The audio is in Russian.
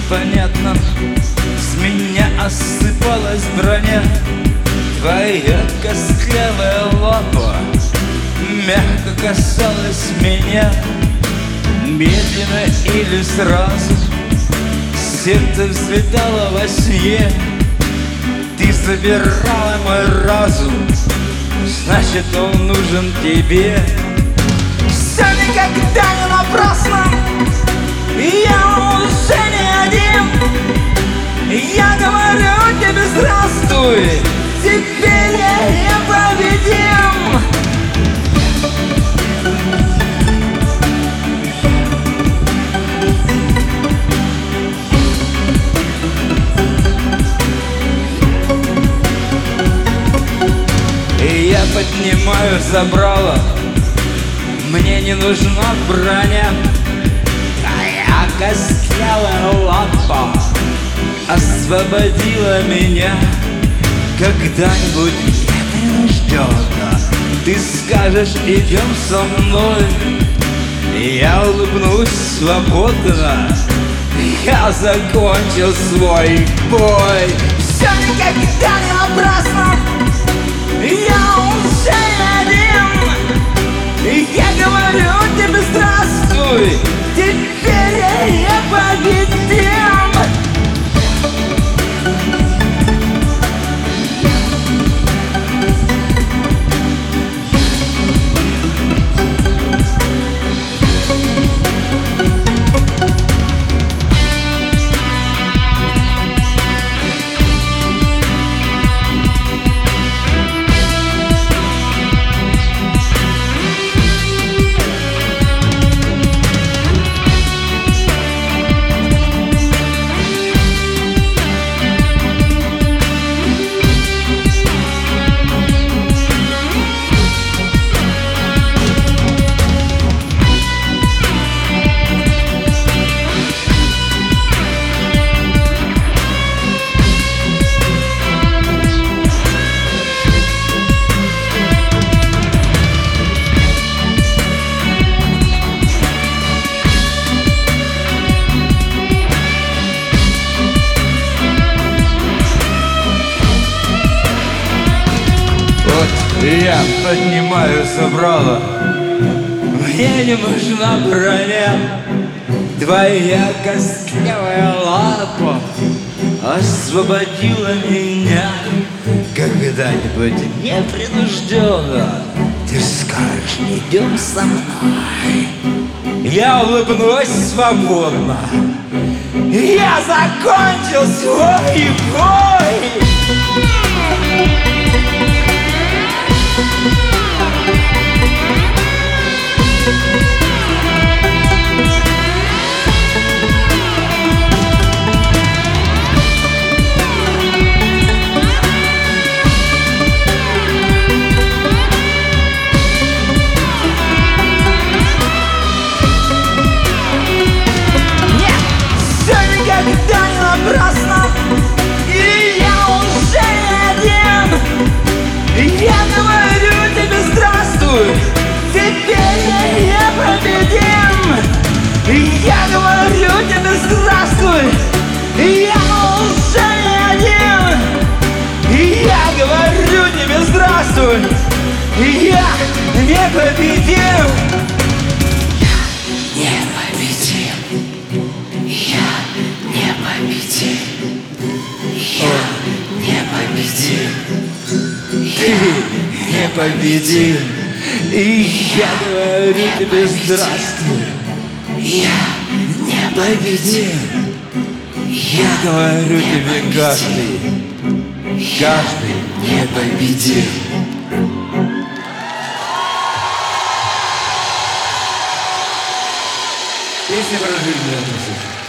непонятном с меня осыпалась броня. Твоя костлявая лапа мягко касалась меня. Медленно или сразу сердце взлетало во сне. Ты забирала мой разум, значит, он нужен тебе. Все никогда не напрасно, я уже не один. Я говорю тебе здравствуй, теперь я непобедим. И я поднимаю забрало, мне не нужна броня. Твоя костлявая лапа освободила меня. Когда-нибудь непринужденно ты скажешь: идем со мной. Я улыбнусь свободно, я закончил свой бой. Все никогда не напрасно, я уже не один. Я говорю тебе здравствуй, теперь я победим. Я поднимаю забрало, мне не нужна броня. Твоя костлявая лапа освободила меня. Когда-нибудь непринужденно ты скажешь: идем со мной. Я улыбнусь свободно, я закончил свой бой. Никогда не напрасно, и я уже не один. Я говорю тебе здравствуй, теперь я победим. Я говорю тебе здравствуй, я уже не один. Я говорю тебе здравствуй, я непобедим. Победил. И я говорю тебе здравствуй, я не победил. Я говорю тебе каждый не победил. Песня про жизнь.